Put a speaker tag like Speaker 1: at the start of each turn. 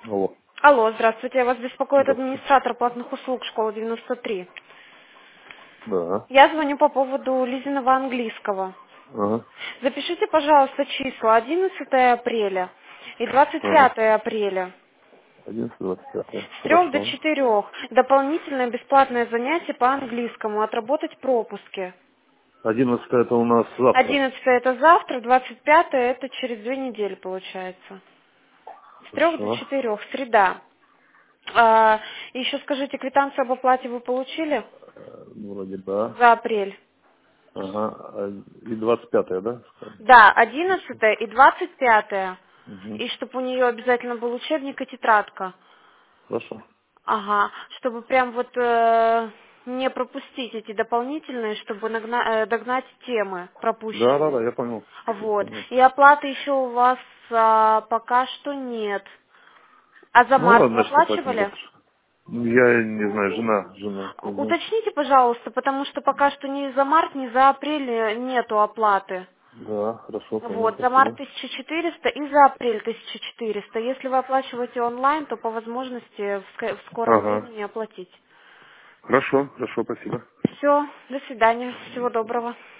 Speaker 1: Алло.
Speaker 2: Алло, здравствуйте. Вас беспокоит
Speaker 1: Здравствуйте.
Speaker 2: администратор платных услуг школы 93.
Speaker 1: Да.
Speaker 2: Я звоню по поводу Лизиного английского.
Speaker 1: Ага.
Speaker 2: Запишите, пожалуйста, числа 11 апреля и
Speaker 1: Ага.
Speaker 2: 25 апреля
Speaker 1: 11, 25.
Speaker 2: с 3 до
Speaker 1: Хорошо.
Speaker 2: 4. Дополнительное бесплатное занятие по английскому. Отработать пропуски.
Speaker 1: 11 это у нас завтра.
Speaker 2: 11 это завтра, 25 это через 2 недели получается. С 3 до
Speaker 1: Хорошо.
Speaker 2: 4, среда. Еще скажите, квитанцию об оплате вы получили
Speaker 1: Вроде да.
Speaker 2: за апрель?
Speaker 1: Ага. И 25, да?
Speaker 2: Да, 11 и 25.
Speaker 1: Угу.
Speaker 2: И чтобы у нее обязательно был учебник и тетрадка.
Speaker 1: Хорошо.
Speaker 2: Ага, чтобы прям вот не пропустить эти дополнительные, чтобы догнать темы
Speaker 1: Да, да, да,
Speaker 2: пропущенные.
Speaker 1: я понял. Я
Speaker 2: Вот.
Speaker 1: понял.
Speaker 2: И оплаты еще у вас пока что нет. А за
Speaker 1: Ну
Speaker 2: март
Speaker 1: ладно,
Speaker 2: вы
Speaker 1: значит, оплатим
Speaker 2: оплачивали?
Speaker 1: завтра. Я не знаю, жена. Угу.
Speaker 2: Уточните, пожалуйста, потому что пока что ни за март, ни за апрель нету оплаты.
Speaker 1: Да, хорошо, понял,
Speaker 2: Вот, за март
Speaker 1: спасибо.
Speaker 2: 1400 и за апрель 1400. Если вы оплачиваете онлайн, то по возможности в скором
Speaker 1: Ага.
Speaker 2: времени оплатить.
Speaker 1: Хорошо, спасибо.
Speaker 2: Все, до свидания, всего доброго.